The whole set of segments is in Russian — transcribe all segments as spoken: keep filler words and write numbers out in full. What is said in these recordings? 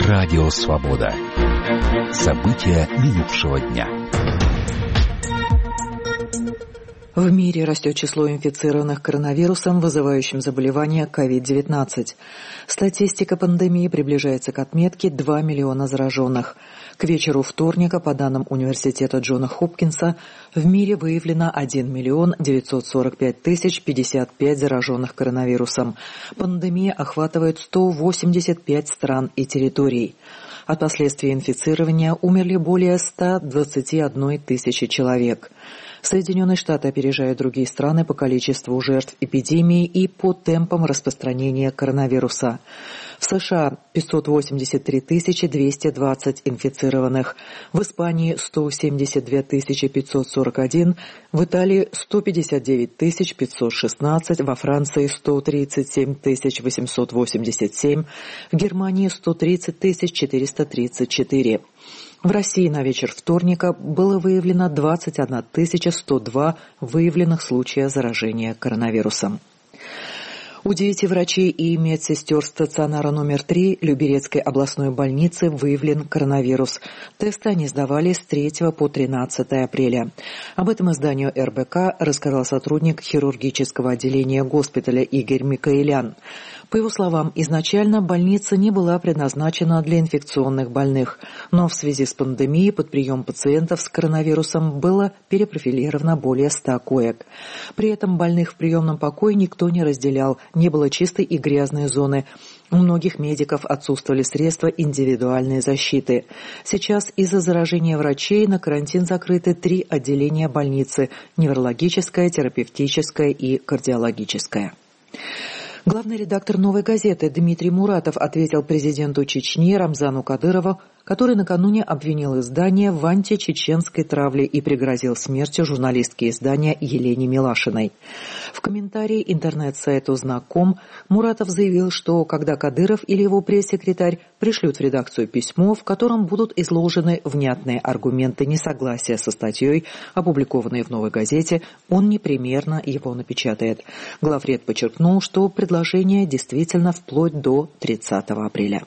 Радио Свобода. События минувшего дня. В мире растет число инфицированных коронавирусом, вызывающим заболевание ковид девятнадцать. Статистика пандемии приближается к отметке два миллиона зараженных. К вечеру вторника, по данным Университета Джона Хопкинса, в мире выявлено один миллион девятьсот сорок пять тысяч пятьдесят пять зараженных коронавирусом. Пандемия охватывает сто восемьдесят пять стран и территорий. От последствий инфицирования умерли более ста двадцати одной тысячи человек. Соединенные Штаты опережают другие страны по количеству жертв эпидемии и по темпам распространения коронавируса. В США пятьсот восемьдесят три тысячи двести двадцать инфицированных, в Испании сто семьдесят две тысячи пятьсот сорок один, в Италии сто пятьдесят девять тысяч пятьсот шестнадцать, во Франции сто тридцать семь тысяч восемьсот восемьдесят семь, в Германии сто тридцать тысяч четыреста тридцать четыре. В России на вечер вторника было выявлено двадцать одна тысяча сто два выявленных случая заражения коронавирусом. У девяти врачей и медсестер стационара номер три Люберецкой областной больницы выявлен коронавирус. Тесты они сдавали с третьего по тринадцатое апреля. Об этом изданию эр бэ ка рассказал сотрудник хирургического отделения госпиталя Игорь Микаэлян. По его словам, изначально больница не была предназначена для инфекционных больных, но в связи с пандемией под прием пациентов с коронавирусом было перепрофилировано более ста коек. При этом больных в приемном покое никто не разделял, не было чистой и грязной зоны. У многих медиков отсутствовали средства индивидуальной защиты. Сейчас из-за заражения врачей на карантин закрыты три отделения больницы – неврологическое, терапевтическое и кардиологическое. Главный редактор «Новой газеты» Дмитрий Муратов ответил президенту Чечни Рамзану Кадырову, который накануне обвинил издание в античеченской травле и пригрозил смертью журналистки издания Елене Милашиной. В комментарии интернет-сайту «Знаком» Муратов заявил, что когда Кадыров или его пресс-секретарь пришлют в редакцию письмо, в котором будут изложены внятные аргументы несогласия со статьей, опубликованной в «Новой газете», он непременно его напечатает. Главред подчеркнул, что предложение действительно вплоть до тридцатого апреля.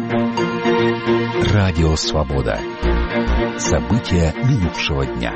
Радио Свобода. События минувшего дня.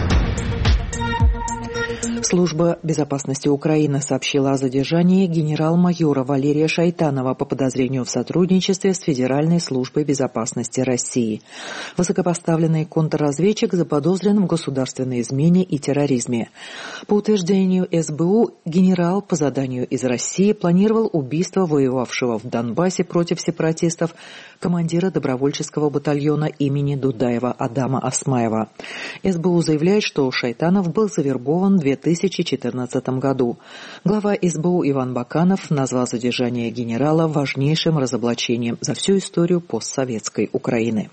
Служба безопасности Украины сообщила о задержании генерал-майора Валерия Шайтанова по подозрению в сотрудничестве с Федеральной службой безопасности России. Высокопоставленный контрразведчик заподозрен в государственной измене и терроризме. По утверждению эс бэ у, генерал по заданию из России планировал убийство воевавшего в Донбассе против сепаратистов командира добровольческого батальона имени Дудаева Адама Осмаева. эс бэ у заявляет, что Шайтанов был завербован в две тысячи четырнадцатом году. Глава эс бэ у Иван Баканов назвал задержание генерала важнейшим разоблачением за всю историю постсоветской Украины.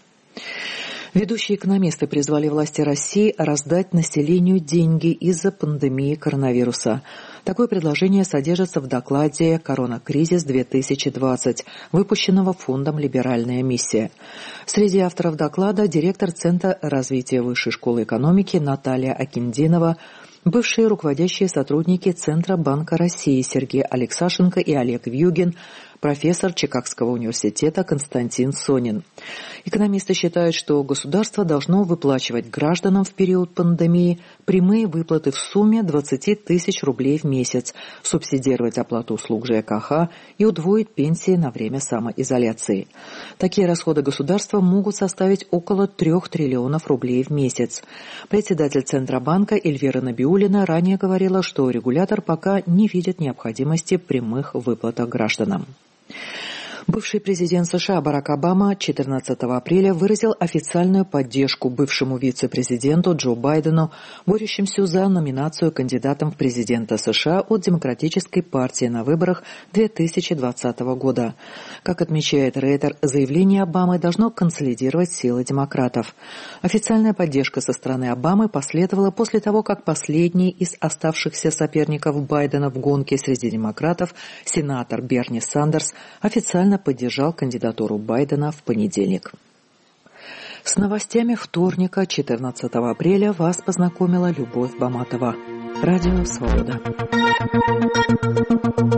Ведущие экономисты призвали власти России раздать населению деньги из-за пандемии коронавируса. Такое предложение содержится в докладе «Коронакризис-две тысячи двадцать», выпущенного фондом «Либеральная миссия». Среди авторов доклада директор Центра развития Высшей школы экономики Наталья Акиндинова, бывшие руководящие сотрудники Центробанка России Сергей Алексашенко и Олег Вьюгин, профессор Чикагского университета Константин Сонин. Экономисты считают, что государство должно выплачивать гражданам в период пандемии прямые выплаты в сумме двадцать тысяч рублей в месяц, субсидировать оплату услуг жэ ка ха и удвоить пенсии на время самоизоляции. Такие расходы государства могут составить около трех триллионов рублей в месяц. Председатель Центробанка Эльвира Набиуллина ранее говорила, что регулятор пока не видит необходимости прямых выплатах гражданам. Бывший президент США Барак Обама четырнадцатого апреля выразил официальную поддержку бывшему вице-президенту Джо Байдену, борющимся за номинацию кандидатом в президента США от Демократической партии на выборах две тысячи двадцатого года. Как отмечает Рейтер, заявление Обамы должно консолидировать силы демократов. Официальная поддержка со стороны Обамы последовала после того, как последний из оставшихся соперников Байдена в гонке среди демократов, сенатор Берни Сандерс, официально поддержал кандидатуру Байдена в понедельник. С новостями вторника, четырнадцатого апреля, вас познакомила Любовь Баматова. Радио Свобода.